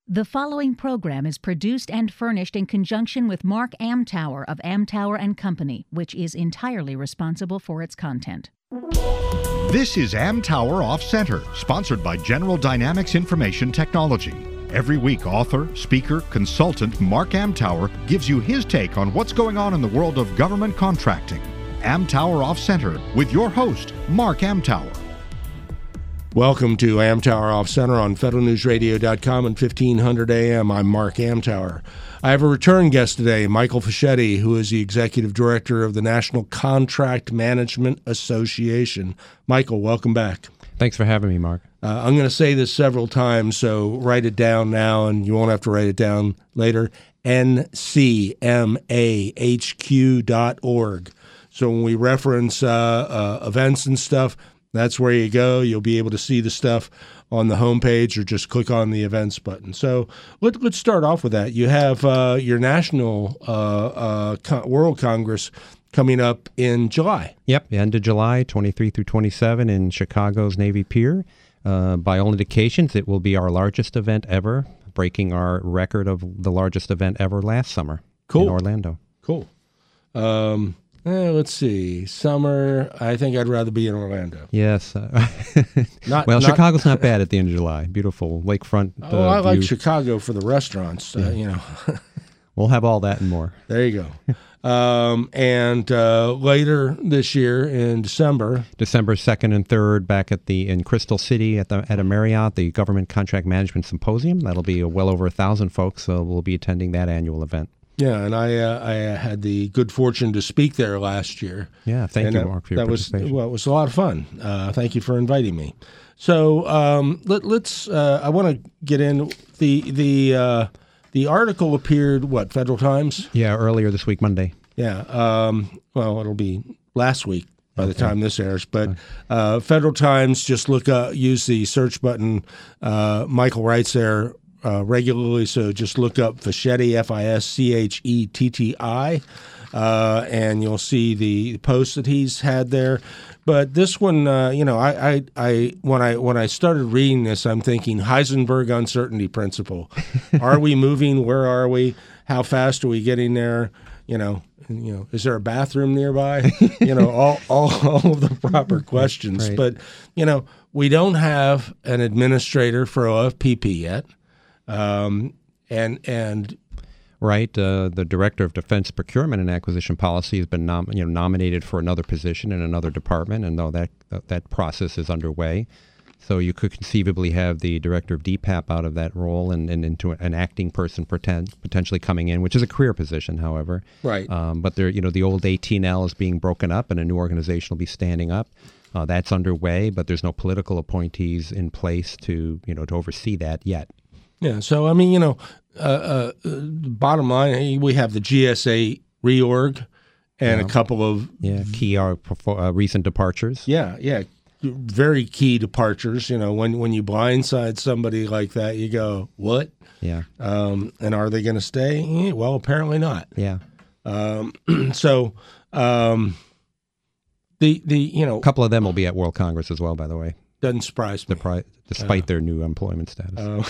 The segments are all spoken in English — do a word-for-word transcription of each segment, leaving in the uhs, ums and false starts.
The following program is produced and furnished in conjunction with Mark Amtower of Amtower and Company, which is entirely responsible for its content. This is Amtower Off Center, sponsored by General Dynamics Information Technology. Every week, author, speaker, consultant Mark Amtower gives you his take on what's going on in the world of government contracting. Amtower Off Center with your host, Mark Amtower. Welcome to Amtower Off Center on Federal News Radio dot com and fifteen hundred A M. I'm Mark Amtower. I have a return guest today, Michael Fischetti, who is the Executive Director of the National Contract Management Association. Michael, welcome back. Thanks for having me, Mark. Uh, I'm going to say this several times, so write it down now, and you won't have to write it down later. N C M A H Q dot org. So when we reference uh, uh, events and stuff, that's where you go. You'll be able to see the stuff on the homepage or just click on the events button. So let, let's start off with that. You have uh, your National uh, uh, Con- World Congress coming up in July. Yep, end of July, twenty-three through twenty-seven in Chicago's Navy Pier. Uh, by all indications, it will be our largest event ever, breaking our record of the largest event ever last summer cool. in Orlando. Cool. Um Eh, let's see. Summer, I think I'd rather be in Orlando. Yes. Uh, not, well, not, Chicago's not bad at the end of July. Beautiful lakefront uh, Oh, I like view. Chicago for the restaurants, uh, Yeah. you know. We'll have all that and more. There you go. um, and uh, later this year in December. December second and third back at the in Crystal City at the at a Marriott, the Government Contract Management Symposium. That'll be uh, well over a thousand folks, so we'll be attending that annual event. Yeah, and I uh, I had the good fortune to speak there last year. Yeah, thank and you, that, Mark, for your that participation. was, well, it was a lot of fun. Uh, thank you for inviting me. So um, let, let's. Uh, I want to get in the the uh, the article appeared what Federal Times? Yeah, earlier this week, Monday. Yeah. Um, well, it'll be last week by the time this airs. But uh, Federal Times, just look up, use the search button. Uh, Michael writes there. Uh, regularly, so just look up Fischetti, F I S C H E T T I, uh, and you'll see the post that he's had there. But this one, uh, you know, I, I, I, when I when I started reading this, I'm thinking Heisenberg uncertainty principle. Are we moving? Where are we? How fast are we getting there? You know, you know, is there a bathroom nearby? You know, all all, all of the proper questions. Right. But you know, we don't have an administrator for O F P P yet. Um, and, and, Right. Uh, the Director of Defense Procurement and Acquisition Policy has been nom- you know, nominated for another position in another department, and though that uh, that process is underway. So you could conceivably have the Director of D PAP out of that role and, and into an acting person pretend, potentially coming in, which is a career position, however. Right. Um, but there, you know, the old A T N L is being broken up and a new organization will be standing up. Uh, that's underway, but there's no political appointees in place to, you know, to oversee that yet. Yeah, so I mean, you know, uh, uh, bottom line, we have the G S A reorg and Yeah. a couple of Yeah, key are uh, recent departures. yeah, yeah, very key departures. You know, when when you blindside somebody like that, you go, what? Yeah, Um, and are they going to stay? Eh, Well, apparently not. yeah. Um, so um, the the you know A couple of them will be at World Congress as well, by the way, doesn't surprise me. despite, despite their new employment status. Uh,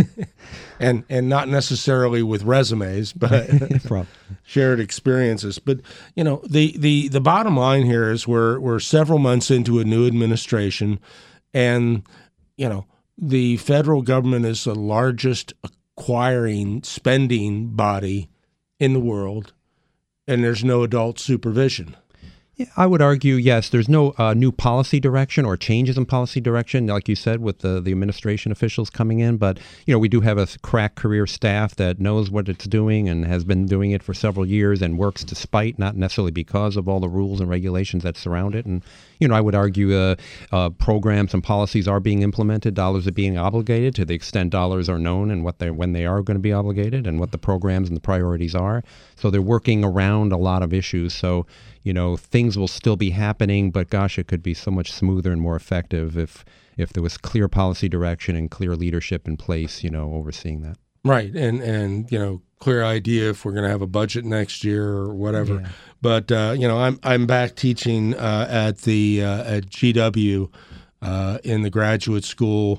and and not necessarily with resumes, but Prob- shared experiences. But you know, the, the, the bottom line here is we're we're several months into a new administration, and you know the federal government is the largest acquiring spending body in the world, and there's no adult supervision. Yeah, I would argue, yes, there's no uh, new policy direction or changes in policy direction, like you said, with the, the administration officials coming in. But, you know, we do have a crack career staff that knows what it's doing and has been doing it for several years and works despite, not necessarily because of all the rules and regulations that surround it. And, you know, I would argue uh, uh, programs and policies are being implemented, dollars are being obligated to the extent dollars are known and what they when they are going to be obligated and what the programs and the priorities are. So they're working around a lot of issues. So, you know, things will still be happening, but gosh, it could be so much smoother and more effective if if there was clear policy direction and clear leadership in place, you know, overseeing that. Right, and and you know, clear idea if we're going to have a budget next year or whatever. Yeah. But uh, you know, I'm I'm back teaching uh, at the uh, at G W uh, in the graduate school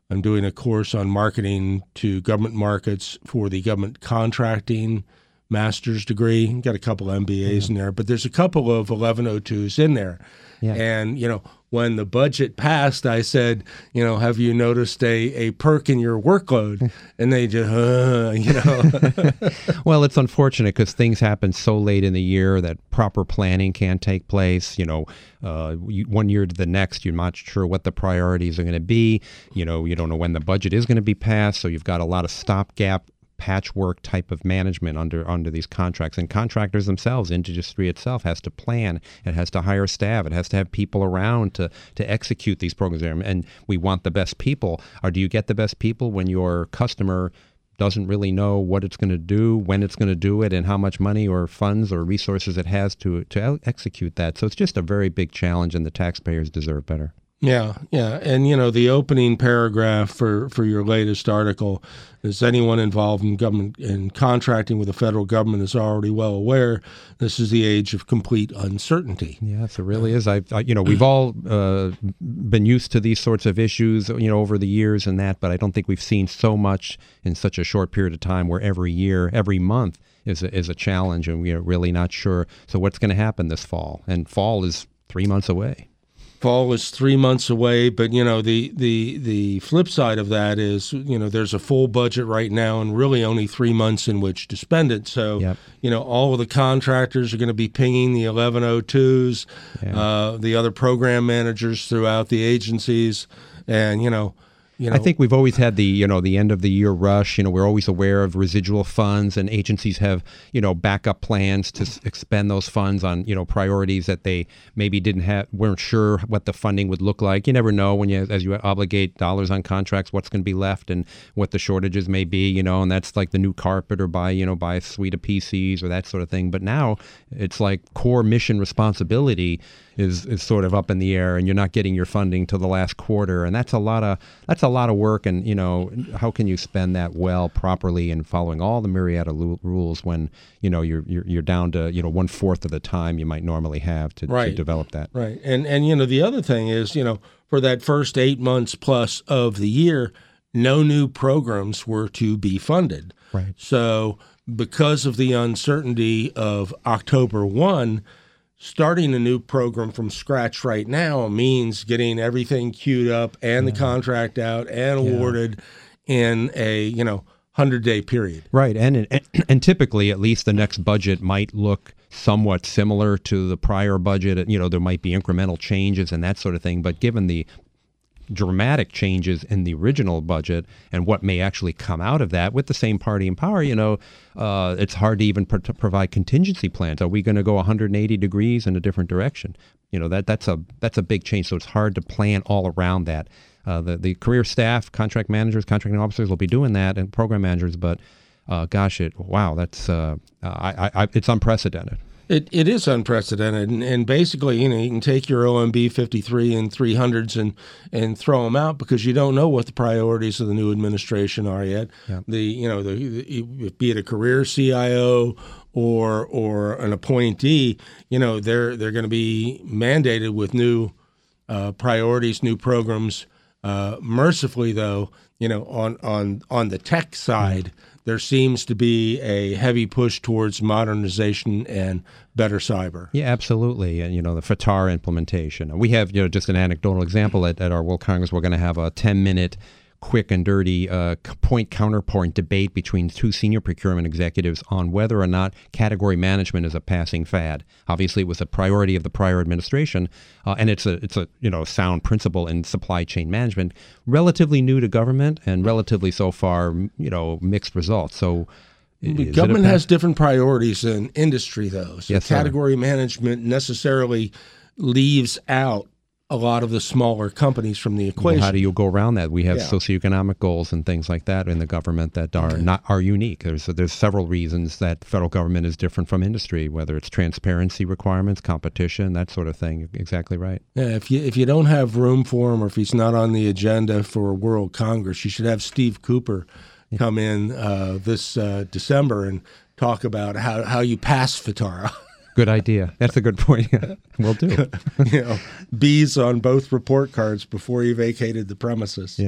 I'm doing a course on marketing to government markets for the government contracting master's degree. Got a couple M B As yeah. in there, but there's a couple of eleven oh twos in there. Yeah. And, you know, when the budget passed, I said, you know, have you noticed a, a perk in your workload? And they just, uh, you know. Well, it's unfortunate because things happen so late in the year that proper planning can't take place. You know, uh, you, one year to the next, you're not sure what the priorities are going to be. You know, you don't know when the budget is going to be passed. So you've got a lot of stopgap patchwork type of management under under these contracts, and contractors themselves, industry itself has to plan, it has to hire staff, it has to have people around to to execute these programs. And we want the best people. Or do you get the best people when your customer doesn't really know what it's going to do, when it's going to do it, and how much money or funds or resources it has to to execute that? So it's just a very big challenge, and the taxpayers deserve better. Yeah, yeah. And, you know, the opening paragraph for, for your latest article is anyone involved in government in contracting with the federal government is already well aware this is the age of complete uncertainty. Yes, it really is. I, I you know, we've all uh, been used to these sorts of issues, you know, over the years and that, but I don't think we've seen so much in such a short period of time where every year, every month is a, is a challenge, and we're really not sure. So what's going to happen this fall? And fall is three months away. Fall is three months away, but, you know, the, the the flip side of that is, you know, there's a full budget right now and really only three months in which to spend it. So, yep. you know, all of the contractors are going to be pinging the eleven oh twos, yeah. uh, the other program managers throughout the agencies, and, you know, You know, I think we've always had the, you know, the end of the year rush. You know, we're always aware of residual funds, and agencies have, you know, backup plans to expend those funds on, you know, priorities that they maybe didn't have, weren't sure what the funding would look like. You never know when you, as you obligate dollars on contracts, what's going to be left and what the shortages may be, you know, and that's like the new carpet or buy, you know, buy a suite of P Cs or that sort of thing. But now it's like core mission responsibility is is sort of up in the air, and you're not getting your funding till the last quarter, and that's a lot of that's a lot of work. And you know, how can you spend that well, properly, and following all the myriad of l- rules when you know you're, you're you're down to you know one fourth of the time you might normally have to, right. to develop that. Right, and and you know the other thing is you know for that first eight months plus of the year, no new programs were to be funded. Right. So because of the uncertainty of October first. Starting a new program from scratch right now means getting everything queued up and yeah. the contract out and awarded yeah. in a, you know, hundred-day period. Right, and, and and typically at least the next budget might look somewhat similar to the prior budget. You know, there might be incremental changes and that sort of thing, but given the dramatic changes in the original budget and what may actually come out of that with the same party in power, you know, uh, it's hard to even pro- to provide contingency plans. Are we going to go one hundred eighty degrees in a different direction? You know, that that's a that's a big change. So it's hard to plan all around that. Uh, the the career staff, contract managers, contracting officers will be doing that, and program managers. But uh, gosh, it wow, that's uh, I, I, it's unprecedented. It it is unprecedented, and, and basically, you know, you can take your O M B fifty-three and three hundreds and and throw them out because you don't know what the priorities of the new administration are yet. Yeah. The you know the, the be it a career C I O or or an appointee, you know, they're they're going to be mandated with new uh, priorities, new programs. Uh, mercifully, though, you know, on on on the tech side. Mm-hmm. There seems to be a heavy push towards modernization and better cyber. Yeah, absolutely. And, you know, the F T A R implementation. We have, you know, just an anecdotal example at, at our World Congress. We're going to have a ten-minute quick and dirty uh, point counterpoint debate between two senior procurement executives on whether or not category management is a passing fad. Obviously, it was a priority of the prior administration, uh, and it's a it's a you know sound principle in supply chain management. Relatively new to government, and relatively so far, you know, mixed results. So. Government has different priorities than industry, though. So yes, category sir. management necessarily leaves out a lot of the smaller companies from the equation. Well, how do you go around that? We have yeah. socioeconomic goals and things like that in the government that are okay. not are unique. There's there's several reasons that federal government is different from industry, whether it's transparency requirements, competition, that sort of thing. Exactly right. Yeah, if you if you don't have room for him, or if he's not on the agenda for World Congress, you should have Steve Cooper yeah. come in uh, this uh, December and talk about how, how you pass F T A R. Good idea. That's a good point. We'll do. You know, B's on both report cards before you vacated the premises. Yeah.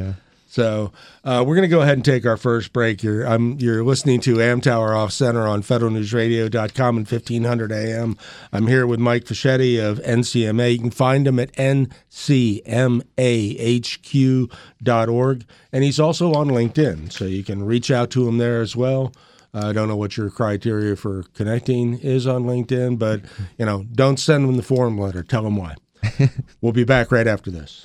So uh, we're going to go ahead and take our first break here. I'm, you're listening to Amtower Off Center on federal news radio dot com and fifteen hundred A M. I'm here with Mike Fischetti of N C M A. You can find him at N C M A H Q dot org, and he's also on LinkedIn, so you can reach out to him there as well. Uh, I don't know what your criteria for connecting is on LinkedIn, but you know, don't send him the form letter. Tell him why. We'll be back right after this.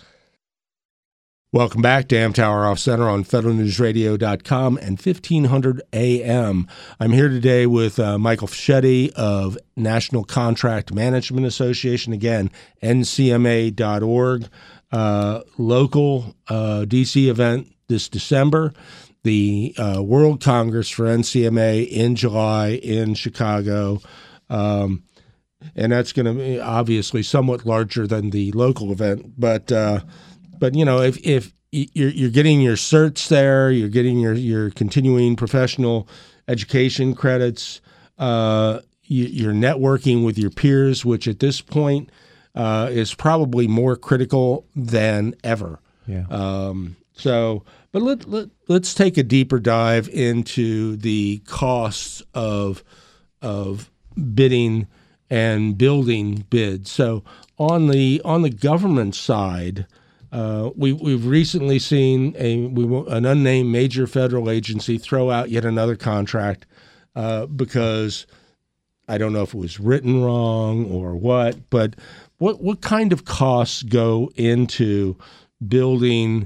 Welcome back to Amtower Off Center on federal news radio dot com and fifteen hundred A M. I'm here today with uh, Michael Fischetti of National Contract Management Association, again, N C M A dot org. Uh, local uh, D C event this December, the uh, World Congress for N C M A in July in Chicago. Um, and that's going to be obviously somewhat larger than the local event, but uh, But, you know, if, if you're, you're getting your certs there, you're getting your, your continuing professional education credits, uh, you, you're networking with your peers, which at this point uh, is probably more critical than ever. Yeah. Um, so, but let, let, let's take a deeper dive into the costs of of bidding and building bids. So on the on the government side, Uh, we, we've recently seen a we, an unnamed major federal agency throw out yet another contract uh, because I don't know if it was written wrong or what, but what what kind of costs go into building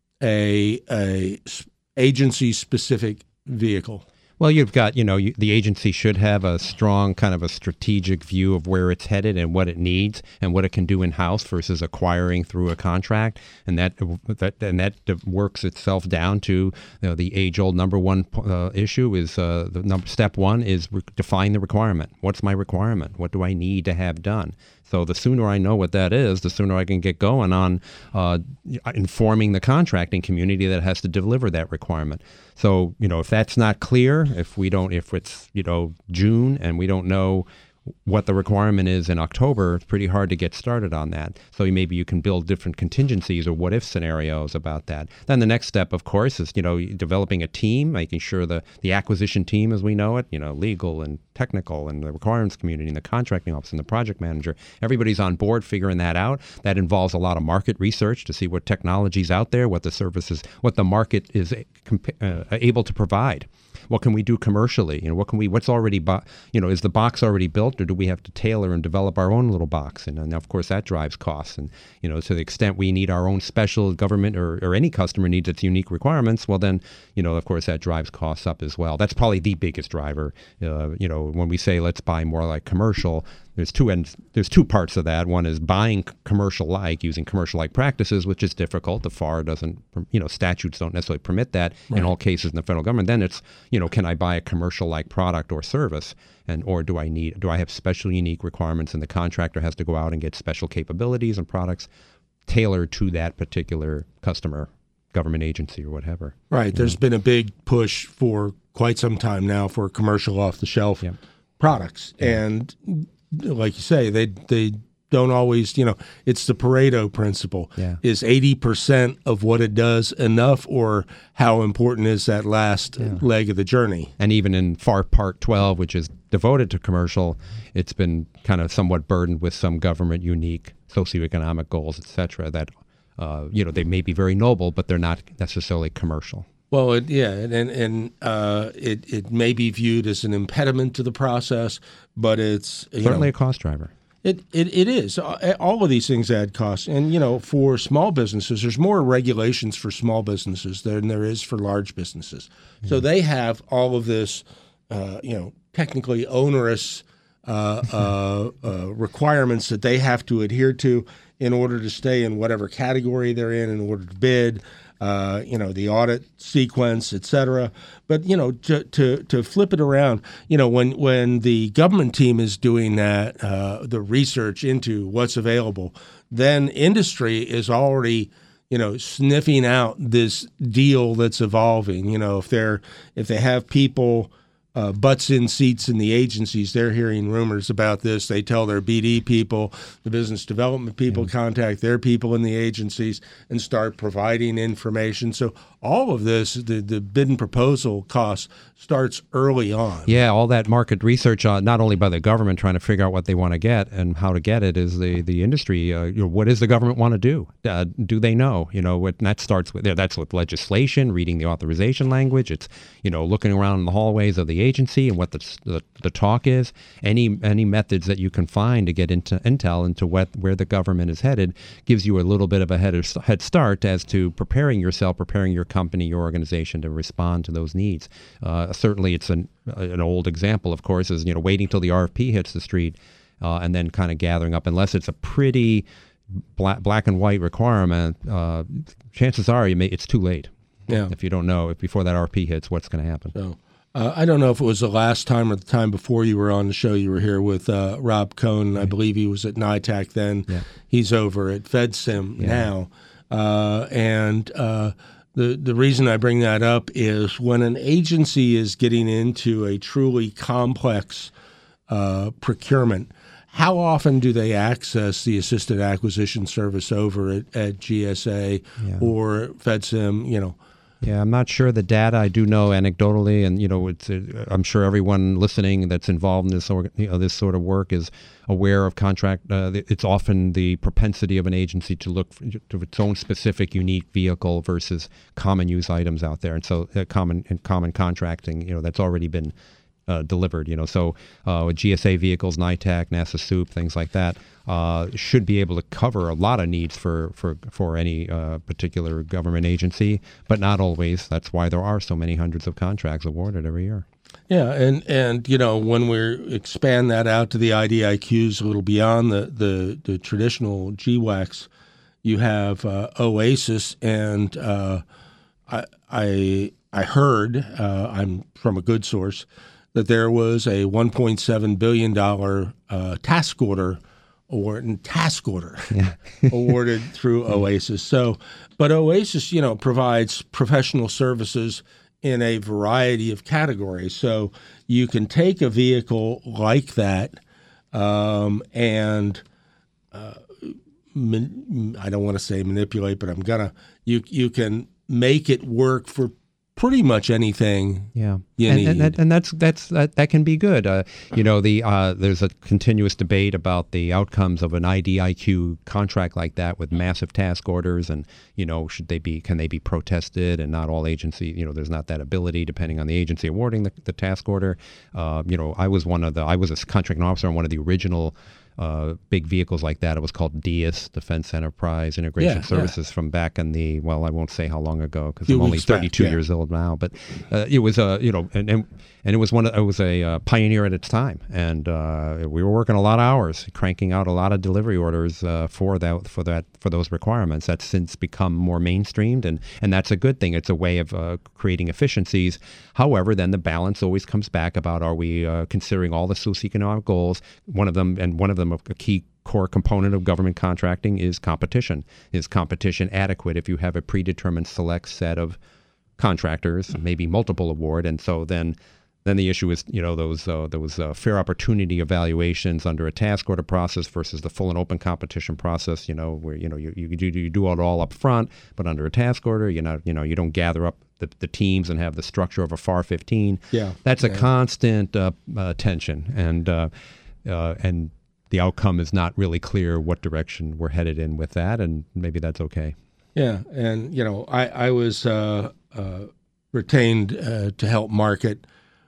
a a agency-specific vehicle? Well, you've got, you know, you, the agency should have a strong kind of a strategic view of where it's headed and what it needs and what it can do in-house versus acquiring through a contract. And that that and that works itself down to, you know, the age-old number one uh, issue is uh, the number step one is re- define the requirement. What's my requirement? What do I need to have done? So the sooner I know what that is, the sooner I can get going on uh, informing the contracting community that has to deliver that requirement. So, you know, if that's not clear, if we don't, if it's, you know, June and we don't know what the requirement is in October, it's pretty hard to get started on that. So maybe you can build different contingencies or what-if scenarios about that. Then the next step, of course, is, you know, developing a team, making sure the, the acquisition team as we know it, you know, legal and technical and the requirements community and the contracting office and the project manager, everybody's on board figuring that out. That involves a lot of market research to see what technology's out there, what the services, what the market is uh, able to provide. What can we do commercially? You know, what can we? What's already, bo- you know, is the box already built, or do we have to tailor and develop our own little box? And, and of course, that drives costs. And you know, to the extent we need our own special government, or, or any customer needs its unique requirements, well, then, you know, of course, that drives costs up as well. That's probably the biggest driver. Uh, you know, when we say let's buy more like commercial, there's two ends. There's two parts of that. One is buying commercial-like, using commercial-like practices, which is difficult. The F A R doesn't, you know, statutes don't necessarily permit that right. in all cases in the federal government. Then it's, you know, can I buy a commercial-like product or service, and or do I need, do I have special, unique requirements, and the contractor has to go out and get special capabilities and products tailored to that particular customer, government agency, or whatever. Right. There's know? been a big push for quite some time now for commercial off-the-shelf yep. products, yeah. and like you say, they they don't always, you know, it's the Pareto principle. Yeah. Is eighty percent of what it does enough, or how important is that last yeah. leg of the journey? And even in F A R Part twelve, which is devoted to commercial, it's been kind of somewhat burdened with some government unique socioeconomic goals, et cetera, that, uh, you know, they may be very noble, but they're not necessarily commercial. Well, it, yeah, and and uh, it it may be viewed as an impediment to the process, but it's you certainly know, a cost driver. It, it it is. All of these things add costs, and you know, for small businesses, there's more regulations for small businesses than there is for large businesses. Mm-hmm. So they have all of this, uh, you know, technically onerous uh, uh, uh, requirements that they have to adhere to in order to stay in whatever category they're in, in order to bid. Uh, you know, the audit sequence, et cetera. But, you know, to, to, to flip it around, you know, when, when the government team is doing that, uh, the research into what's available, then industry is already, you know, sniffing out this deal that's evolving. You know, if they're, if they have people uh, butts in seats in the agencies, they're hearing rumors about this. They tell their B D people, the business development people, yeah. contact their people in the agencies and start providing information. So all of this, the, the bid and proposal cost starts early on. Yeah, all that market research, uh, not only by the government trying to figure out what they want to get and how to get it, is the the industry. Uh, you know, what does the government want to do? Uh, do they know? You know, what, and that starts with yeah, that's with legislation, reading the authorization language. It's you know looking around in the hallways of the agency and what the the, the talk is. Any any methods that you can find to get into intel into what where the government is headed gives you a little bit of a head head start as to preparing yourself, preparing your company, your organization to respond to those needs. Uh, certainly, it's an an old example, of course, is you know waiting till the R F P hits the street uh, and then kind of gathering up. Unless it's a pretty black black and white requirement, uh, chances are you may it's too late. Yeah. If you don't know if before that R F P hits, what's going to happen? So. Uh, I don't know if it was the last time or the time before you were on the show. You were here with uh, Rob Cohn. Right. I believe he was at NITAC then. Yeah. He's over at FedSim yeah. now. Uh, and uh, the the reason I bring that up is when an agency is getting into a truly complex uh, procurement, how often do they access the assisted acquisition service over at, at G S A yeah. or FedSim, you know? Yeah, I'm not sure the data. I do know anecdotally, and you know, it's, uh, I'm sure everyone listening that's involved in this, or, you know, this sort of work is aware of contract. Uh, it's often the propensity of an agency to look for, to its own specific, unique vehicle versus common use items out there, and so uh, common and common contracting. You know, that's already been uh, delivered. You know, so uh, with G S A vehicles, NITAC, NASA SOUP, things like that. Uh, should be able to cover a lot of needs for for for any uh, particular government agency, but not always. That's why there are so many hundreds of contracts awarded every year. Yeah, and, and you know when we expand that out to the I D I Qs a little beyond the the, the traditional G WACs, you have uh, OASIS, and uh, I I I heard uh, I'm from a good source that there was a one point seven billion dollars uh, task order. Award and task order yeah. awarded through OASIS. So, but OASIS, you know, provides professional services in a variety of categories. So you can take a vehicle like that um, and uh, man, I don't want to say manipulate, but I'm gonna. You you can make it work for pretty much anything. Yeah, you and, need. and, and, and that's that's that, that can be good. Uh, you know, the uh, there's a continuous debate about the outcomes of an I D I Q contract like that with massive task orders, and you know, should they be can they be protested? And not all agencies, you know, there's not that ability depending on the agency awarding the, the task order. Uh, you know, I was one of the I was a contracting officer on one of the original. Uh, big vehicles like that. It was called D I S, Defense Enterprise Integration yeah, Services, yeah. from back in the, well, I won't say how long ago because I'm Few only thirty-two back, yeah. years old now. But uh, it was a, you know, and, and and it was one. Of, it was a uh, pioneer at its time, and uh, we were working a lot of hours, cranking out a lot of delivery orders uh, for that, for that, for those requirements. That's since become more mainstreamed, and and that's a good thing. It's a way of uh, creating efficiencies. However, then the balance always comes back about: are we uh, considering all the socioeconomic goals? One of them, and one of them, a key core component of government contracting is competition. Is competition adequate if you have a predetermined select set of contractors, maybe multiple award, and so then then the issue is, you know, those uh, those uh, fair opportunity evaluations under a task order process versus the full and open competition process. You know, where you know you you do you do it all up front, but under a task order, you know, you know, you don't gather up the, the teams and have the structure of a FAR fifteen. Yeah, that's a yeah. constant uh, uh, tension, and uh, uh, and. The outcome is not really clear what direction we're headed in with that, and maybe that's okay. Yeah, and you know, I I was uh, uh, retained uh, to help market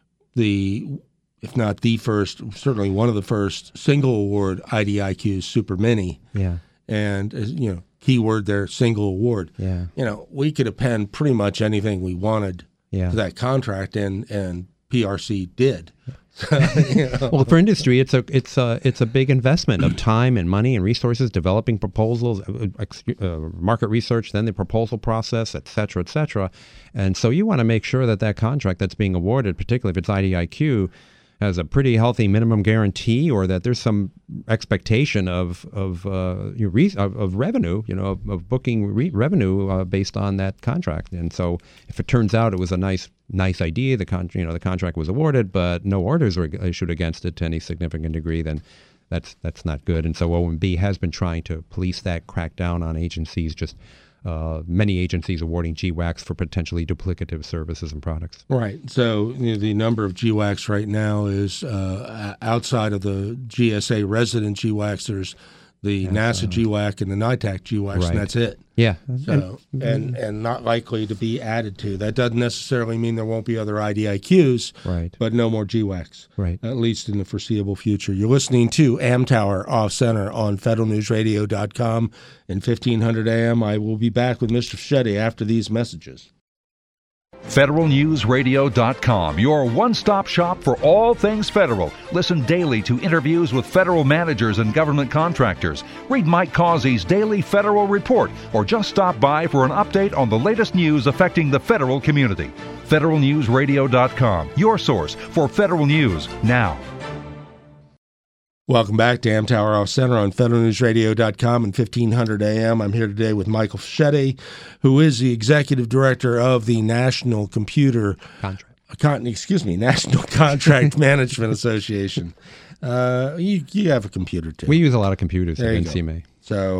the, if not the first, certainly one of the first single award I D I Qs, Super Mini. Yeah, and uh, you know, keyword there, single award. Yeah, you know, we could append pretty much anything we wanted yeah. to that contract, and and P R C did. you know. Well, for industry, it's a it's a it's a big investment of time and money and resources, developing proposals, uh, market research, then the proposal process, et cetera, et cetera. And so you want to make sure that that contract that's being awarded, particularly if it's I D I Q, has a pretty healthy minimum guarantee, or that there's some expectation of of uh, you know, re- of, of revenue, you know, of, of booking re- revenue uh, based on that contract. And so, if it turns out it was a nice nice idea, the con- you know the contract was awarded, but no orders were issued against it to any significant degree, then that's that's not good. And so, O M B has been trying to police that, crack down on agencies just. Uh, many agencies awarding G WACs for potentially duplicative services and products. Right. So you know, the number of G WACs right now is uh, outside of the G S A resident G WACs. There's the that's, NASA uh, G WAC and the NITAC G WACs, right. and that's it. Yeah. So and, and and not likely to be added to. That doesn't necessarily mean there won't be other I D I Qs, right? But no more G WACs, right? At least in the foreseeable future. You're listening to Amtower Off Center on federal news radio dot com and fifteen hundred A M. I will be back with Mister Fischetti after these messages. federal news radio dot com, your one-stop shop for all things federal. Listen daily to interviews with federal managers and government contractors. Read Mike Causey's daily federal report, or just stop by for an update on the latest news affecting the federal community. federal news radio dot com, your source for federal news now. Welcome back to Amtower Off Center on federal news radio dot com and fifteen hundred A M. I'm here today with Michael Fischetti, who is the executive director of the National Computer Contract. Con, excuse me, National Contract Management Association. Uh, you you have a computer too. We use a lot of computers at N C M A. So,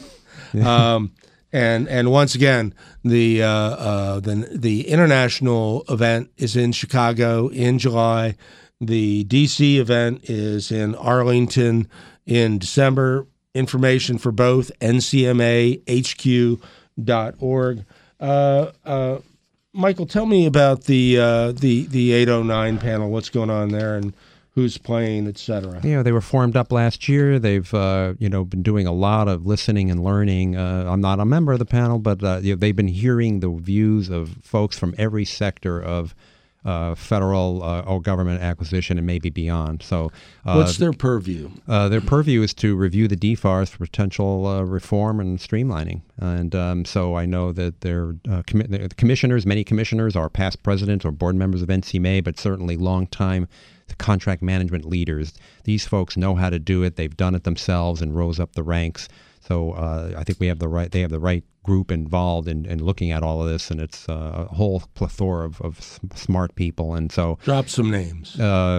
um, and and once again, the uh, uh, the the international event is in Chicago in July. The D C event is in Arlington in December. Information for both, N C M A H Q dot org. Uh, uh, Michael, tell me about the uh, the the eight oh nine panel. What's going on there, and who's playing, et cetera? Yeah, they were formed up last year. They've uh, you know been doing a lot of listening and learning. Uh, I'm not a member of the panel, but uh, you know, they've been hearing the views of folks from every sector of Uh, federal uh, or government acquisition and maybe beyond. So, uh, what's their purview? Uh, their purview is to review the D FARs for potential uh, reform and streamlining. And um, so I know that their uh, commi- the commissioners, many commissioners, are past presidents or board members of N C M A, but certainly long-time contract management leaders. These folks know how to do it. They've done it themselves and rose up the ranks. So uh, I think we have the right. They have the right group involved in, in looking at all of this, and it's uh, a whole plethora of, of smart people. And so, drop some names. Uh,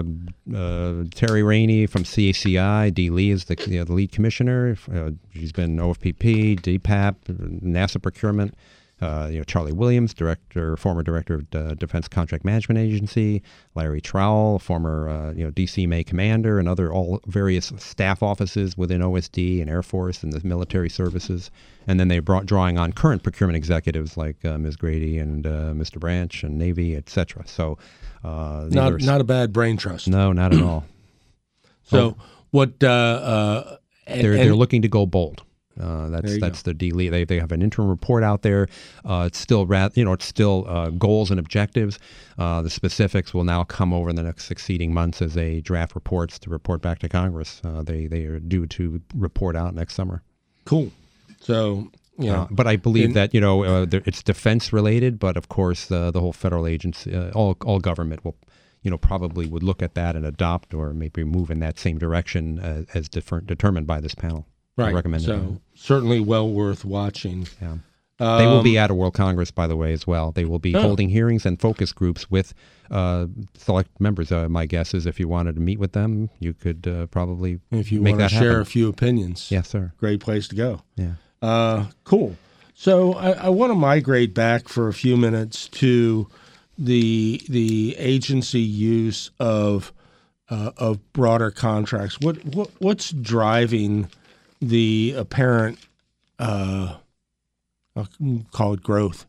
uh, Terry Rainey from C A C I. Dee Lee is the, you know, the lead commissioner. Uh, she's been O F P P, D PAP, NASA procurement. Uh, you know, Charlie Williams, director, former director of uh, Defense Contract Management Agency, Larry Trowell, former uh, you know D C M A commander, and other all various staff offices within O S D and Air Force and the military services, and then they brought drawing on current procurement executives like uh, Miz Grady and uh, Mister Branch and Navy, et cetera. So, uh, not are, not a bad brain trust. No, not at all. So, oh, what uh, uh, and, they're and, they're looking to go bold. Uh, that's that's go. the D L E. They they have an interim report out there. Uh, it's still ra- you know it's still uh, goals and objectives. Uh, the specifics will now come over in the next succeeding months as they draft reports to report back to Congress. Uh, they they are due to report out next summer. Cool. So you know, uh, but I believe in, that you know uh, there, it's defense related, but of course uh, the whole federal agency, uh, all all government will. You know, probably would look at that and adopt, or maybe move in that same direction uh, as different, determined by this panel. Right. Recommended. So certainly well worth watching. Yeah. Um, they will be at a World Congress, by the way, as well. They will be oh. holding hearings and focus groups with uh, select members. Uh, my guess is if you wanted to meet with them, you could uh, probably if you make want to that share happen. a few opinions. Yes, sir. Great place to go. Yeah. Uh, cool. So I, I want to migrate back for a few minutes to the the agency use of uh, of broader contracts. What what what's driving the apparent uh, I'll call it growth?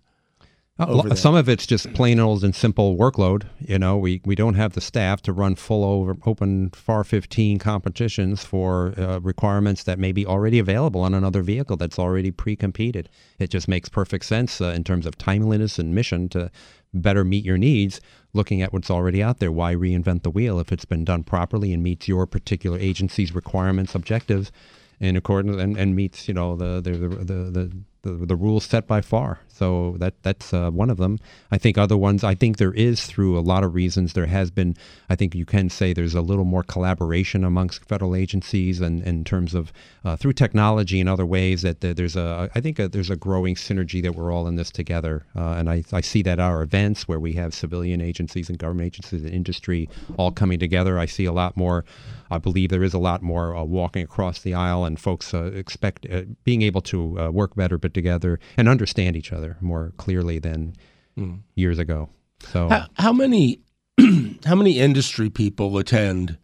Uh, some of it's just plain old and simple workload. You know, we, we don't have the staff to run full over, open F A R fifteen competitions for uh, requirements that may be already available on another vehicle that's already pre-competed. It just makes perfect sense uh, in terms of timeliness and mission to better meet your needs, looking at what's already out there. Why reinvent the wheel if it's been done properly and meets your particular agency's requirements, objectives, in accordance and, and meets, you know, the the the the, the, the rules set by F A R. So that that's uh, one of them. I think other ones, I think there is, through a lot of reasons, there has been, I think you can say there's a little more collaboration amongst federal agencies, and in terms of uh, through technology and other ways that there's a, I think a, there's a growing synergy that we're all in this together. Uh, and I, I see that at our events where we have civilian agencies and government agencies and industry all coming together. I see a lot more, I believe there is a lot more uh, walking across the aisle, and folks uh, expect uh, being able to uh, work better, but together, and understand each other more clearly than mm. years ago. So, how, how many how many industry people attend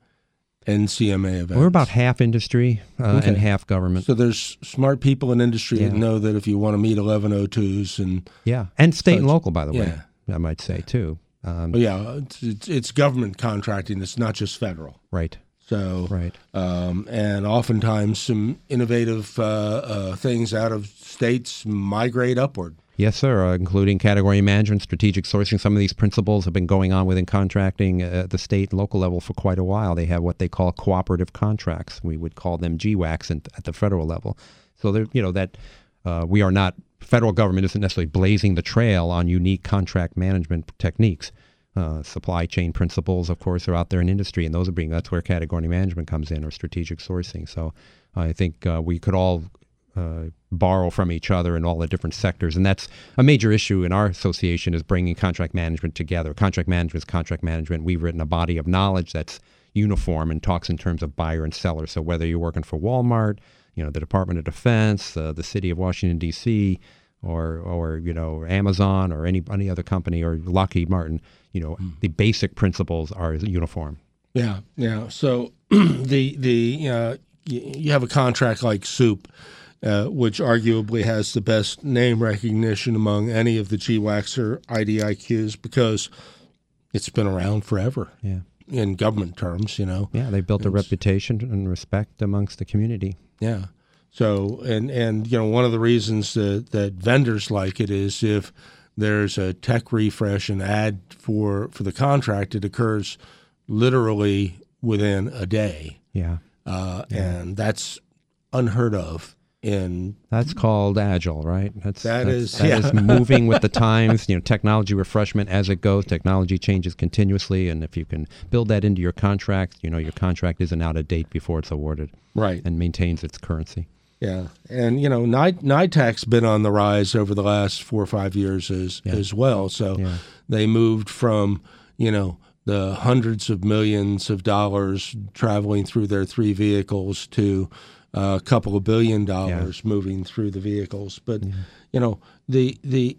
N C M A events? We're about half industry uh, okay. and half government. So there's smart people in industry yeah. that know that if you want to meet eleven oh twos and yeah, and state such, and local, by the way, yeah. I might say too. Um, well, yeah, it's, it's, it's government contracting. It's not just federal, right? So, right, um, and oftentimes some innovative uh, uh, things out of states migrate upward. Yes, sir, uh, including category management, strategic sourcing. Some of these principles have been going on within contracting at the state and local level for quite a while. They have what they call cooperative contracts. We would call them G WACs at the federal level. So, you know, that uh, we are not, federal government isn't necessarily blazing the trail on unique contract management techniques. Uh, supply chain principles, of course, are out there in industry, and those are being, that's where category management comes in, or strategic sourcing. So I think uh, we could all uh, borrow from each other in all the different sectors, and that's a major issue in our association, is bringing contract management together. Contract management is contract management. We've written a body of knowledge that's uniform and talks in terms of buyer and seller. So whether you're working for Walmart, you know, the Department of Defense, uh, the city of Washington, D C, or, or you know, Amazon, or any any other company, or Lockheed Martin, you know, mm. the basic principles are uniform. Yeah, yeah. So the the uh, you have a contract like SOUP, uh, which arguably has the best name recognition among any of the G WACs or I D I Qs, because it's been around forever. Yeah. In government terms, you know. Yeah, they built it's, a reputation and respect amongst the community. Yeah. So, and, and you know, one of the reasons that, that vendors like it is if there's a tech refresh and ad for, for the contract, it occurs literally within a day. Yeah. Uh, yeah. And that's unheard of. In that's called agile, right? That's, that that's, is, that yeah. is moving with the times. You know, technology refreshment as it goes. Technology changes continuously, and if you can build that into your contract, you know, your contract isn't out of date before it's awarded, right, and maintains its currency. Yeah, and you know, NITAC's been on the rise over the last four or five years as yeah. as well. So yeah. they moved from, you know, the hundreds of millions of dollars traveling through their three vehicles to uh, a couple of billion dollars yeah. moving through the vehicles. But yeah. you know, the the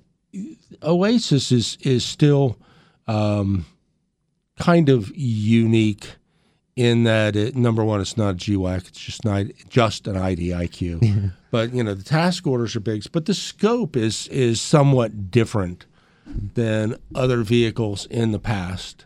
Oasis is is still um, kind of unique. In that, it, number one, it's not a G WAC; it's just not just an I D I Q. But you know, the task orders are big, but the scope is is somewhat different than other vehicles in the past.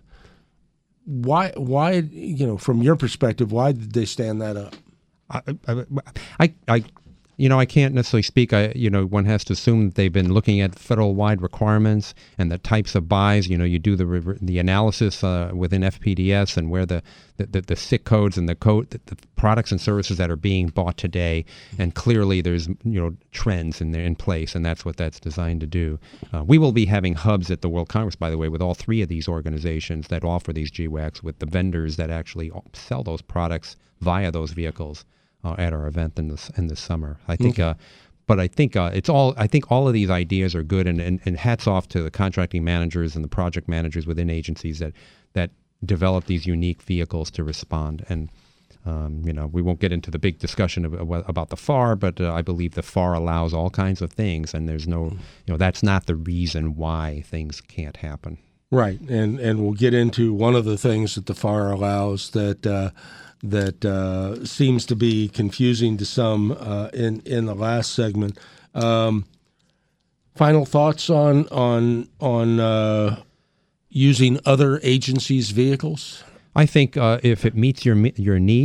Why? Why? You know, from your perspective, why did they stand that up? I, I, I you know, I can't necessarily speak. I, you know, one has to assume that they've been looking at federal-wide requirements and the types of buys. You know, you do the the analysis uh, within F P D S and where the the, the, the S I C codes and the code, the, the products and services that are being bought today, and clearly there's you know trends in there in place, and that's what that's designed to do. Uh, we will be having hubs at the World Congress, by the way, with all three of these organizations that offer these G WACs, with the vendors that actually sell those products via those vehicles. Uh, at our event in this in this summer, I think. Okay. Uh, but I think uh, it's all. I think all of these ideas are good, and, and, and hats off to the contracting managers and the project managers within agencies that that develop these unique vehicles to respond. And um, you know, we won't get into the big discussion of, about the F A R, but uh, I believe the F A R allows all kinds of things, and there's no, you know, that's not the reason why things can't happen. Right, and and we'll get into one of the things that the F A R allows that. Uh, that uh, seems to be confusing to some uh, in in the last segment. Um, final thoughts on on on uh, using other agencies' vehicles? I think uh, if it meets your your needs,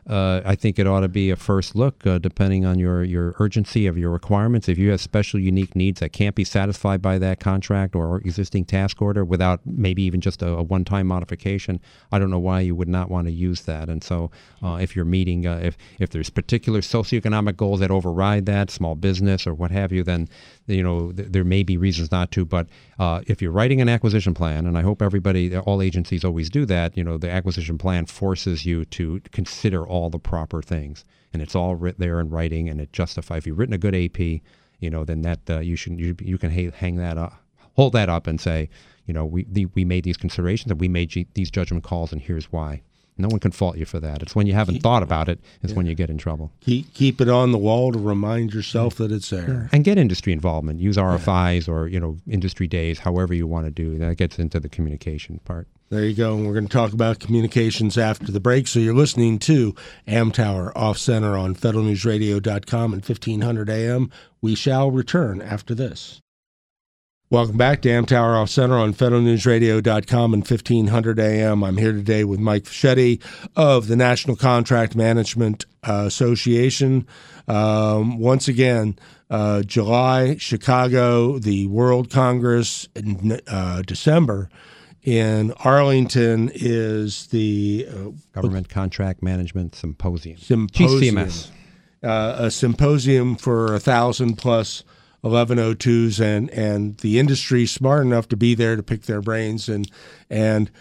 uh, I think it ought to be a first look, uh, depending on your, your urgency of your requirements. If you have special, unique needs that can't be satisfied by that contract or existing task order without maybe even just a, a one-time modification, I don't know why you would not want to use that. And so uh, if you're meeting, uh, if, if there's particular socioeconomic goals that override that, small business or what have you, then you know th- there may be reasons not to. But uh, if you're writing an acquisition plan, and I hope everybody, all agencies always do that, you know, the acquisition plan forces you to consider all the proper things, and it's all writ there in writing, and it justifies. If you've written a good A P, you know, then that uh, you should you, you can ha- hang that up, hold that up, and say, you know, we the, we made these considerations and we made g- these judgment calls, and here's why. No one can fault you for that. It's when you haven't keep, thought about it is yeah. when you get in trouble. Keep, keep it on the wall to remind yourself that it's there. Yeah. And get industry involvement. Use R F Is yeah. or, you know, industry days, however you want to do. That gets into the communication part. There you go. And we're going to talk about communications after the break. So you're listening to Amtower Off Center on federal news radio dot com and fifteen hundred A M. We shall return after this. Welcome back to Amtower Off Center on federal news radio dot com and fifteen hundred A M. I'm here today with Mike Fischetti of the National Contract Management uh, Association. Um, once again, uh, July, Chicago, the World Congress in uh, December. In Arlington is the uh, Government Contract Management Symposium. Symposium. G C M S. Uh, a symposium for a thousand plus eleven oh twos, and and the industry smart enough to be there to pick their brains and and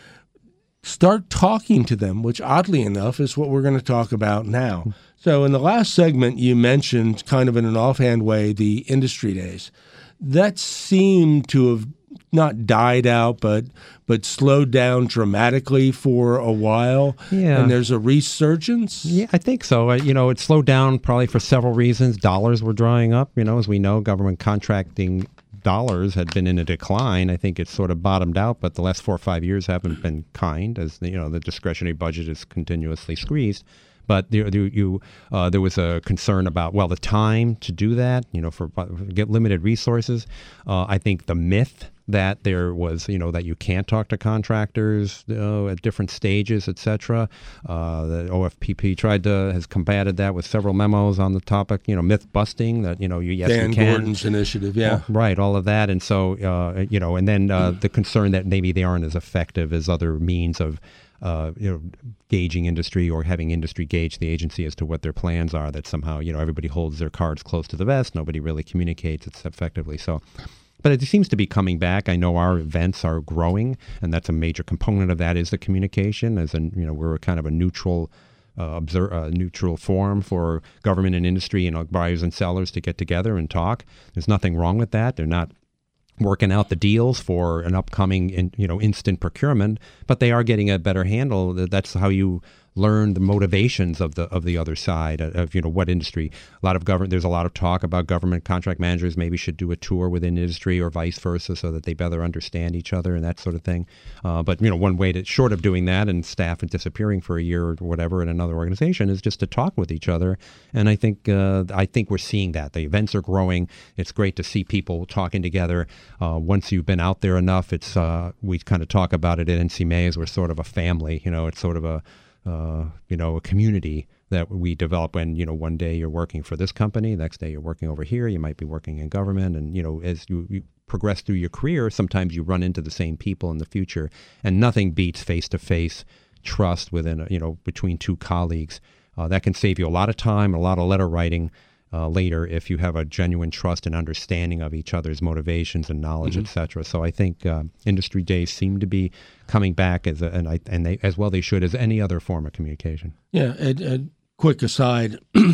start talking to them, which oddly enough is what we're going to talk about now. So in the last segment, you mentioned kind of in an offhand way the industry days. That seemed to have not died out, but but slowed down dramatically for a while. Yeah. And there's a resurgence? Yeah, I think so. Uh, you know, it slowed down probably for several reasons. Dollars were drying up. You know, as we know, government contracting dollars had been in a decline. I think it's sort of bottomed out, but the last four or five years haven't been kind, as you know, the discretionary budget is continuously squeezed. But there, there, you, uh, there was a concern about, well, the time to do that, you know, for get limited resources. Uh, I think the myth that there was, you know, that you can't talk to contractors you know, at different stages, et cetera. Uh, the O F P P tried to, has combated that with several memos on the topic, you know, myth busting that, you know, you, yes, Dan you can. Gordon's initiative, yeah. Oh, right, all of that. And so, uh, you know, and then uh, the concern that maybe they aren't as effective as other means of, Uh, you know, gauging industry or having industry gauge the agency as to what their plans are, that somehow, you know, everybody holds their cards close to the vest. Nobody really communicates it effectively. So, but it seems to be coming back. I know our events are growing, and that's a major component of that is the communication. As in, you know, we're kind of a neutral uh, observe, uh, neutral forum for government and industry and you know, buyers and sellers to get together and talk. There's nothing wrong with that. They're not working out the deals for an upcoming, in, you know, instant procurement, but they are getting a better handle. That's how you learn the motivations of the of the other side of, you know, what industry. A lot of government, there's a lot of talk about government contract managers maybe should do a tour within industry or vice versa so that they better understand each other and that sort of thing. Uh, but, you know, one way to, short of doing that and staff and disappearing for a year or whatever in another organization is just to talk with each other. And I think uh, I think we're seeing that. The events are growing. It's great to see people talking together. Uh, once you've been out there enough, it's uh, we kind of talk about it at N C M A as we're sort of a family. You know, it's sort of a Uh, you know, a community that we develop when, you know, one day you're working for this company, next day you're working over here, you might be working in government. And, you know, as you, you progress through your career, sometimes you run into the same people in the future. And nothing beats face-to-face trust within, a, you know, between two colleagues. Uh, that can save you a lot of time, a lot of letter writing uh, later if you have a genuine trust and understanding of each other's motivations and knowledge, mm-hmm. et cetera. So I think uh, industry days seem to be coming back as a, and I and they as well they should as any other form of communication. Yeah. And, and quick aside,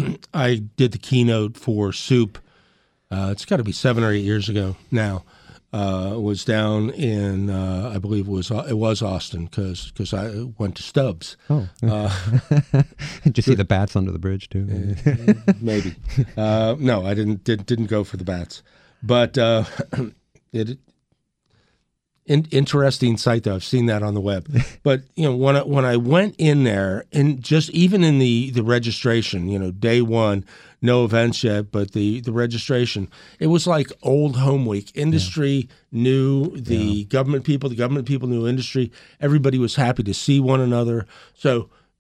I did the keynote for SOUP. Uh, it's got to be seven or eight years ago now. Uh, was down in uh, I believe it was it was Austin because because I went to Stubbs. Oh, uh, did you see the bats under the bridge too? uh, maybe. Uh, no, I didn't did, didn't go for the bats, but uh, it. In, interesting site though. I've seen that on the web. But you know, when I, when I went in there, and just even in the, the registration, you know, day one, no events yet, but the, the registration, it was like old home week. Industry yeah. knew the yeah. government people, the government people knew industry. Everybody was happy to see one another. So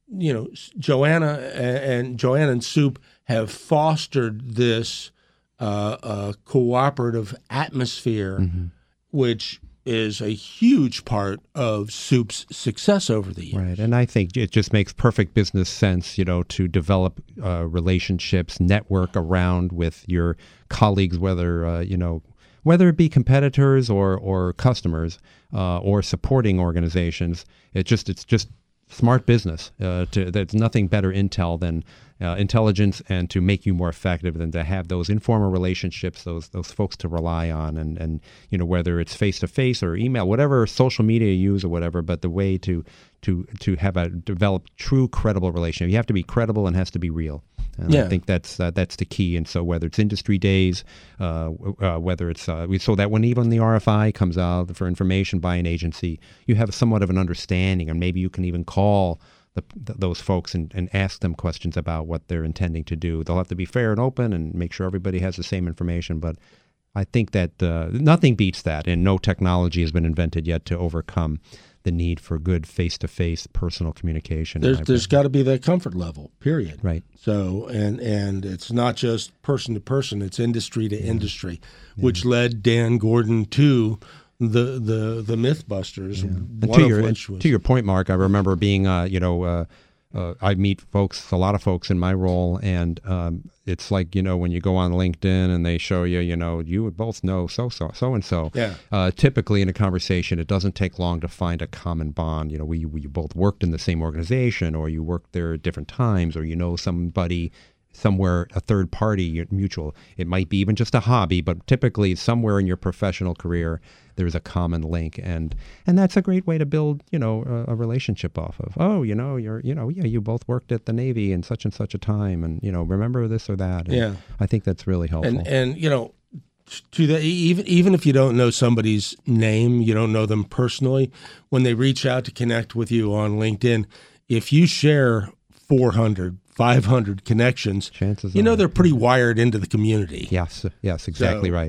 you know, Joanna and, and Joanna and Soup have fostered this uh, uh, cooperative atmosphere, mm-hmm. which is a huge part of Soup's success over the years. Right, and I think it just makes perfect business sense, you know, to develop uh, relationships, network around with your colleagues, whether, uh, you know, whether it be competitors or, or customers uh, or supporting organizations. It just it's just smart business. Uh, to, there's nothing better intel than uh, intelligence, and to make you more effective than to have those informal relationships, those those folks to rely on, and, and you know, whether it's face to face or email, whatever social media you use or whatever. But the way to to to have a develop true credible relationship, you have to be credible and has to be real. And yeah. I think that's uh, that's the key. And so whether it's industry days, uh, uh, whether it's uh, we so that when even the R F I comes out for information by an agency, you have somewhat of an understanding, and maybe you can even call the, th- those folks and, and ask them questions about what they're intending to do. They'll have to be fair and open and make sure everybody has the same information. But I think that uh, nothing beats that, and no technology has been invented yet to overcome the need for good face-to-face personal communication. There's there's got to be that comfort level, period. Right. So, and and it's not just person to person, it's industry to yeah. industry, yeah. which led Dan Gordon to the the the Mythbusters. Yeah. One And to of your which was, to your point, Mark, I remember being, uh, you know, uh, uh, I meet folks, a lot of folks in my role, and um, it's like, you know, when you go on LinkedIn and they show you, you know, you would both know so so so and so. Yeah. Uh, typically in a conversation, it doesn't take long to find a common bond. You know, we we both worked in the same organization, or you worked there at different times, or you know somebody somewhere, a third party mutual. It might be even just a hobby, but typically somewhere in your professional career, there's a common link, and and that's a great way to build, you know, a, a relationship off of. Oh, you know, you're, you know, yeah, you both worked at the Navy in such and such a time, and you know, remember this or that. And yeah, I think that's really helpful. And and you know, to the even even if you don't know somebody's name, you don't know them personally, when they reach out to connect with you on LinkedIn, if you share four hundred, five hundred connections, chances you know are, they're pretty wired into the community. Yes, yes, exactly So, right.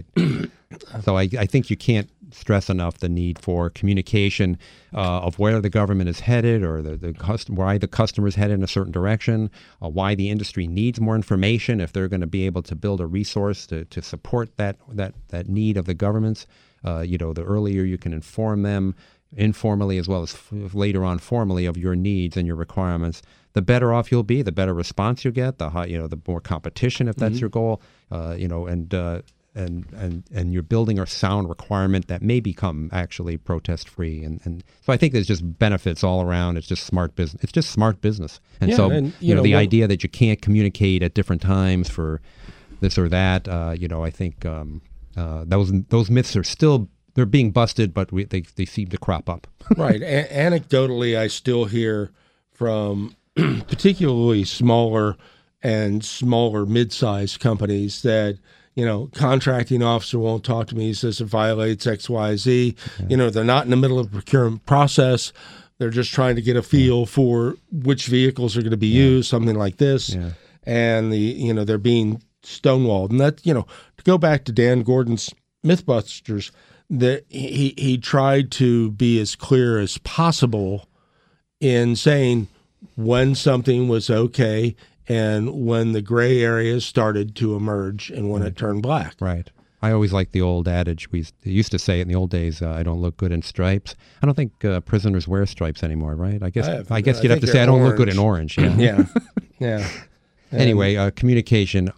So I, I think you can't stress enough the need for communication uh, of where the government is headed, or the, the cust- why the customer is headed in a certain direction, uh, why the industry needs more information if they're going to be able to build a resource to, to support that, that, that need of the governments. Uh, you know, the earlier you can inform them informally as well as f- later on formally of your needs and your requirements, the better off you'll be, the better response you get, the high, you know, the more competition if that's mm-hmm. your goal, uh, you know, and uh, and and and you're building a sound requirement that may become actually protest free, and, and so I think there's just benefits all around. It's just smart business. It's just smart business, and yeah, so and, you, you know, know the well, idea that you can't communicate at different times for this or that, uh, you know, I think um, uh, those those myths are still. They're being busted, but we, they they seem to crop up. Right. A- anecdotally, I still hear from particularly smaller and smaller mid-sized companies that, you know, contracting officer won't talk to me. He says it violates X, Y, Z. Okay. You know, they're not in the middle of a procurement process. They're just trying to get a feel yeah. for which vehicles are going to be yeah. used, something like this. Yeah. And, the you know, they're being stonewalled. And that, you know, to go back to Dan Gordon's Mythbusters, that he he tried to be as clear as possible in saying when something was okay and when the gray areas started to emerge and when right. it turned black. Right. I always like the old adage. We used to say it in the old days, uh, I don't look good in stripes. I don't think uh, prisoners wear stripes anymore, right? I guess I, have, I guess you'd I have to say I don't orange. look good in orange. Yeah. yeah. yeah. Anyway, uh, communication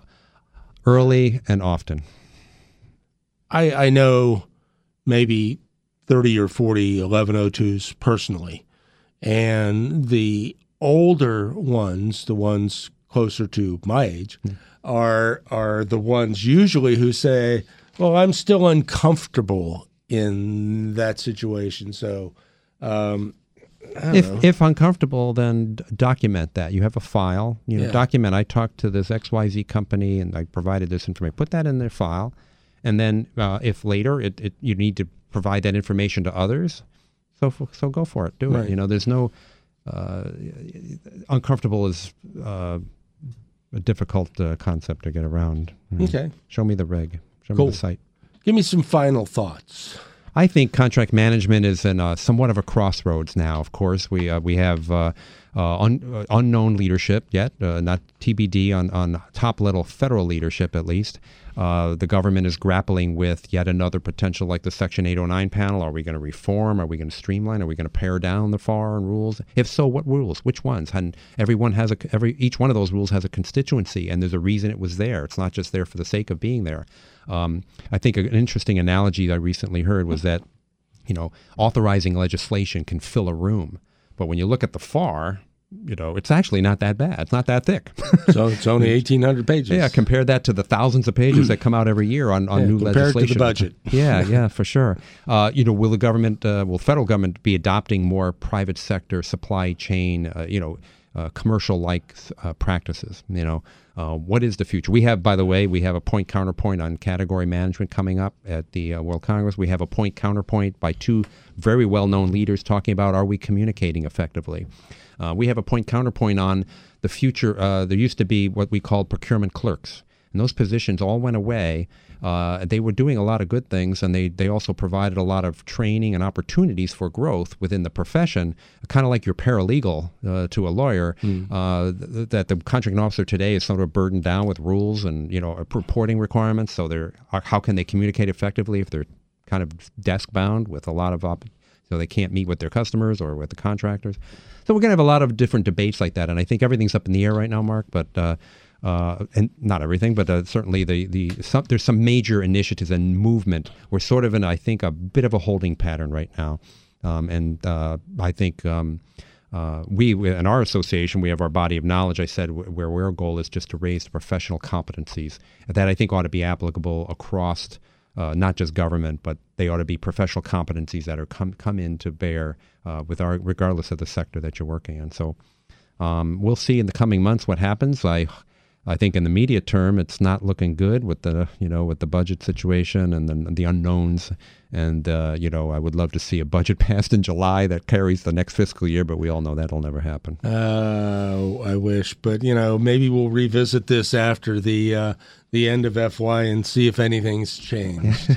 early and often. I I know maybe thirty or forty eleven oh twos personally. And the older ones, the ones closer to my age, mm. are are the ones usually who say, well, I'm still uncomfortable in that situation. So um, if know. if uncomfortable, then d- document that. You have a file. You know, yeah. document, I talked to this X Y Z company and I provided this information. Put that in their file. And then uh, if later it, it you need to provide that information to others, so so go for it. Do right. it. You know, there's no uh, uncomfortable is uh, a difficult uh, concept to get around. You know. Okay. Show me the reg. Show cool. me the site. Give me some final thoughts. I think contract management is in a, somewhat of a crossroads now. Of course, we uh, we have uh, uh, un, uh, unknown leadership yet, uh, not T B D on, on top-level federal leadership at least. Uh, the government is grappling with yet another potential, like the Section eight oh nine panel. Are we going to reform? Are we going to streamline? Are we going to pare down the foreign rules? If so, what rules? Which ones? And everyone has a every each one of those rules has a constituency, and there's a reason it was there. It's not just there for the sake of being there. Um, I think an interesting analogy that I recently heard was that, you know, authorizing legislation can fill a room, but when you look at the F A R, you know, it's actually not that bad. It's not that thick. So it's only eighteen hundred pages. Yeah, compare that to the thousands of pages that come out every year on, on yeah, new compared legislation. To the budget. yeah, yeah, for sure. Uh, you know, will the government, uh, will federal government be adopting more private sector supply chain, uh, you know, uh, commercial-like uh, practices? You know, uh, what is the future? We have, by the way, we have a point counterpoint on category management coming up at the uh, World Congress. We have a point counterpoint by two very well-known leaders talking about, are we communicating effectively? Uh, we have a point counterpoint on the future. Uh, there used to be what we called procurement clerks, and those positions all went away. Uh, they were doing a lot of good things, and they, they also provided a lot of training and opportunities for growth within the profession, kind of like your paralegal uh, to a lawyer, mm. uh, th- that the contracting officer today is sort of burdened down with rules and, you know, reporting requirements. So they're, how can they communicate effectively if they're kind of desk-bound with a lot of op- so they can't meet with their customers or with the contractors? So we're going to have a lot of different debates like that, and I think everything's up in the air right now, Mark. But uh, uh, and not everything, but uh, certainly the the some, there's some major initiatives and movement. We're sort of in, I think, a bit of a holding pattern right now, um, and uh, I think um, uh, we in our association we have our body of knowledge. I said where our goal is just to raise the professional competencies that I think ought to be applicable across. Uh, not just government, but they ought to be professional competencies that are come come in to bear uh, with our regardless of the sector that you're working in. So um, we'll see in the coming months what happens. I I think in the immediate term, it's not looking good with the you know with the budget situation and the, the unknowns. And uh, you know I would love to see a budget passed in July that carries the next fiscal year, but we all know that'll never happen. Uh, I wish, but you know maybe we'll revisit this after the uh, the end of F Y and see if anything's changed.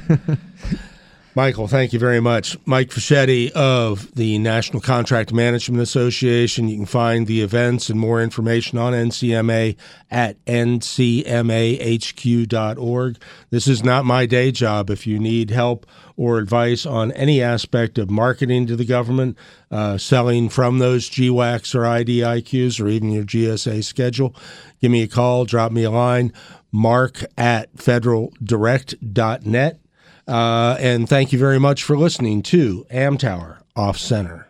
Michael, thank you very much. Mike Fischetti of the National Contract Management Association. You can find the events and more information on N C M A at N C M A H Q dot org. This is not my day job. If you need help or advice on any aspect of marketing to the government, uh, selling from those G WACs or I D I Qs or even your G S A schedule, give me a call, drop me a line, mark at federal direct dot net. Uh, and thank you very much for listening to Amtower Off Center.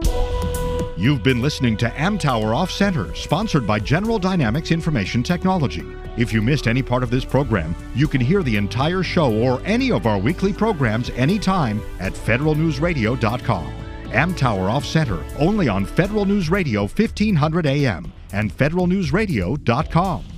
You've been listening to Amtower Off Center, sponsored by General Dynamics Information Technology. If you missed any part of this program, you can hear the entire show or any of our weekly programs anytime at federal news radio dot com. Amtower Off Center, only on Federal News Radio fifteen hundred A M and federal news radio dot com.